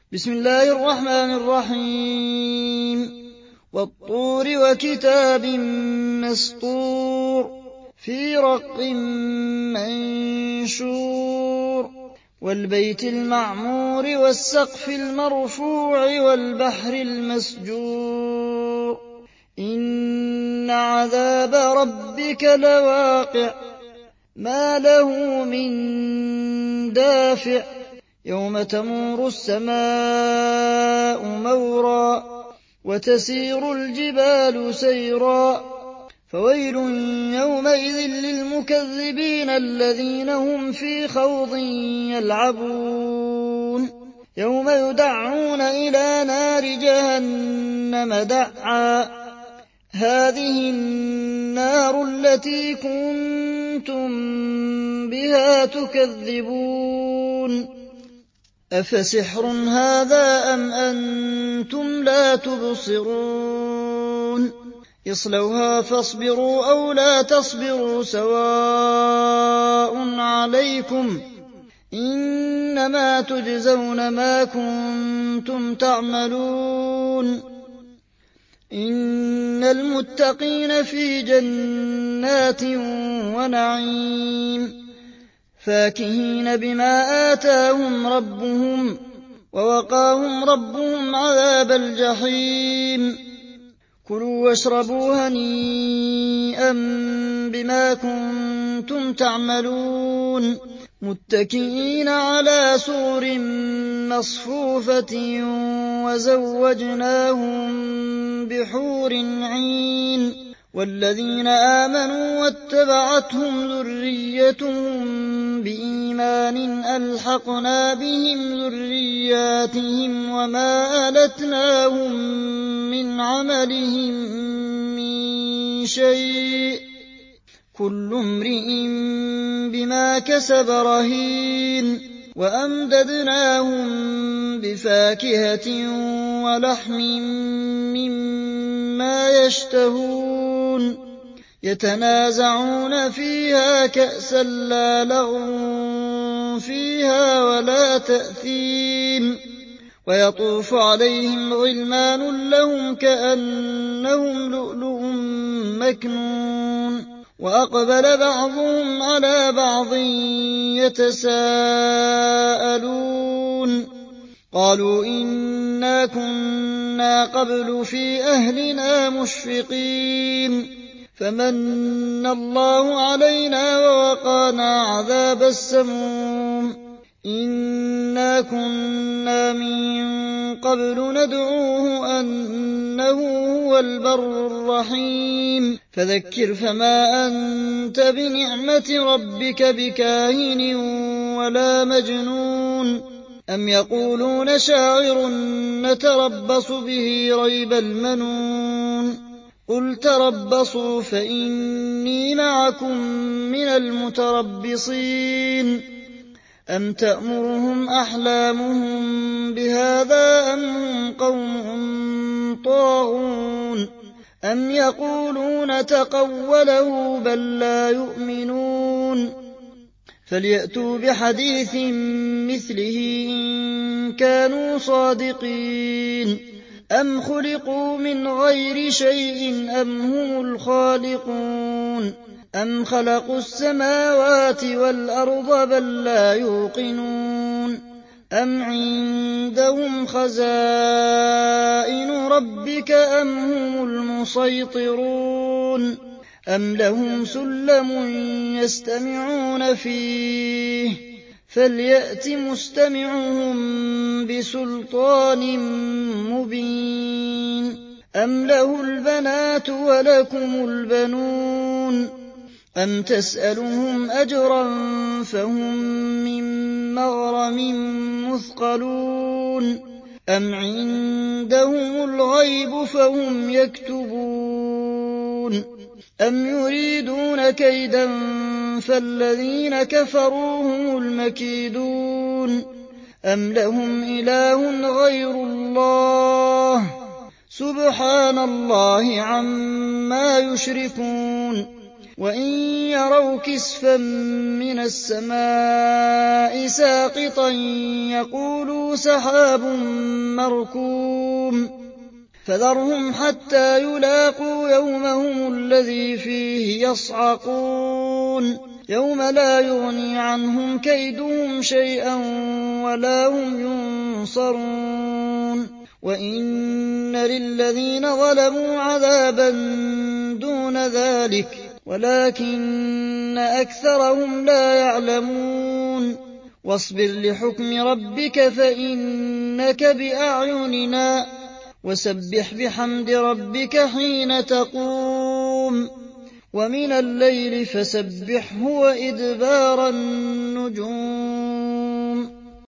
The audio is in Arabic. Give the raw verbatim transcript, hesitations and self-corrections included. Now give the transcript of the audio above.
بسم الله الرحمن الرحيم والطور وكتاب مسطور في رق منشور والبيت المعمور والسقف المرفوع والبحر المسجور إن عذاب ربك لواقع ما له من دافع يوم تمور السماء مورا وتسير الجبال سيرا فويل يومئذ للمكذبين الذين هم في خوض يلعبون يوم يدعون إلى نار جهنم دعا هذه النار التي كنتم بها تكذبون أفسحر هذا أم أنتم لا تبصرون اصلوها فاصبروا أو لا تصبروا سواء عليكم إنما تجزون ما كنتم تعملون إن المتقين في جنات ونعيم فاكهين بما آتاهم ربهم ووقاهم ربهم عذاب الجحيم كلوا واشربوا هنيئا بما كنتم تعملون متكئين على سرر مصفوفة وزوجناهم بحور عين والذين آمنوا واتبعتهم ذريتهم بإيمان ألحقنا بهم ذرياتهم وما ألتناهم من عملهم من شيء كل امرئ بما كسب رهين وأمددناهم بفاكهة ولحم مما يشتهون يتنازعون فيها كأسا لا لغو فيها ولا تأثيم ويطوف عليهم غلمان لهم كأنهم لؤلؤ مكنون وأقبل بعضهم على بعض يتساءلون قالوا إنا كنا قبل في أهلنا مشفقين فمن الله علينا ووقانا عذاب السموم إنا كنا من قبل ندعوه أنه هو البر الرحيم فذكر فما أنت بنعمة ربك بكاهن ولا مجنون أم يقولون شاعر نتربص به ريب المنون قل تربصوا فإني معكم من المتربصين أم تأمرهم أحلامهم بهذا أم هم قوم طاغون أم يقولون تقوله بل لا يؤمنون فليأتوا بحديث مثله إن كانوا صادقين أم خلقوا من غير شيء أم هم الخالقون أم خلقوا السماوات والأرض بل لا يوقنون أم عندهم خزائن ربك أم هم المسيطرون أم لهم سلم يستمعون فيه فليأت مستمعهم بسلطان مبين أم له البنات ولكم البنون أم تسألهم أجرا فهم من مغرم مثقلون أم عندهم الغيب فهم يكتبون أم يريدون كيدا فالذين كفروا هم المكيدون أم لهم إله غير الله سبحان الله عما يشركون وإن يروا كسفا من السماء ساقطا يقولوا سحاب مركوم فذرهم حتى يلاقوا يومهم الذي فيه يصعقون يوم لا يغني عنهم كيدهم شيئا ولا هم ينصرون وإن للذين ظلموا عذابا دون ذلك ولكن أكثرهم لا يعلمون واصبر لحكم ربك فإنك بأعيننا وسبح بحمد ربك حين تقوم ومن الليل فسبحه وإدبار النجوم